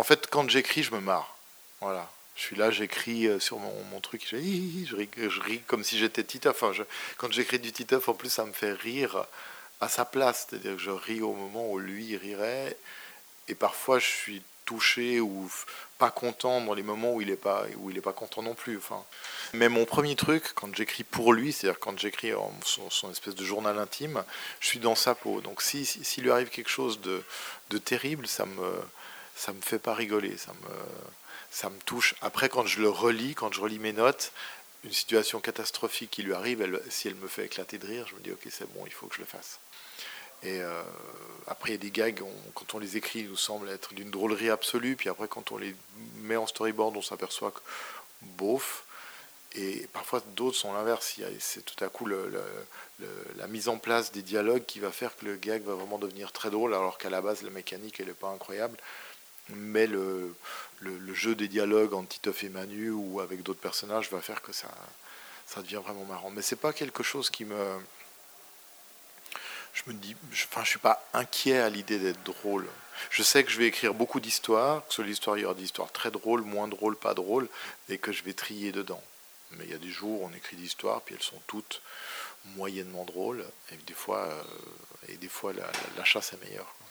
En fait, quand j'écris, je me marre. Voilà. Je suis là, j'écris sur mon truc, je ris comme si j'étais Titeuf. Enfin, quand j'écris du Titeuf, en plus, ça me fait rire à sa place. C'est-à-dire que je ris au moment où lui rirait. Et parfois, je suis touché ou pas content dans les moments où il est pas content non plus. Enfin, mais mon premier truc, quand j'écris pour lui, c'est-à-dire quand j'écris son espèce de journal intime, je suis dans sa peau. Donc s'il lui arrive quelque chose de terrible, ça me fait pas rigoler, ça me touche. Après, quand je relis mes notes, une situation catastrophique qui lui arrive, si elle me fait éclater de rire, je me dis ok, c'est bon, il faut que je le fasse. Et après, il y a des gags, quand on les écrit, ils nous semblent être d'une drôlerie absolue, puis après, quand on les met en storyboard, on s'aperçoit que bof. Et parfois, d'autres sont l'inverse. C'est tout à coup la mise en place des dialogues qui va faire que le gag va vraiment devenir très drôle, alors qu'à la base, la mécanique, elle n'est pas incroyable. Mais le jeu des dialogues entre Titeuf et Manu ou avec d'autres personnages va faire que ça devient vraiment marrant. Mais c'est pas quelque chose qui me... Je me dis, je suis pas inquiet à l'idée d'être drôle. Je sais que je vais écrire beaucoup d'histoires, que sur l'histoire, il y aura des histoires très drôles, moins drôles, pas drôles, et que je vais trier dedans. Mais il y a des jours où on écrit des histoires, puis elles sont toutes moyennement drôles, et des fois la chasse est meilleure.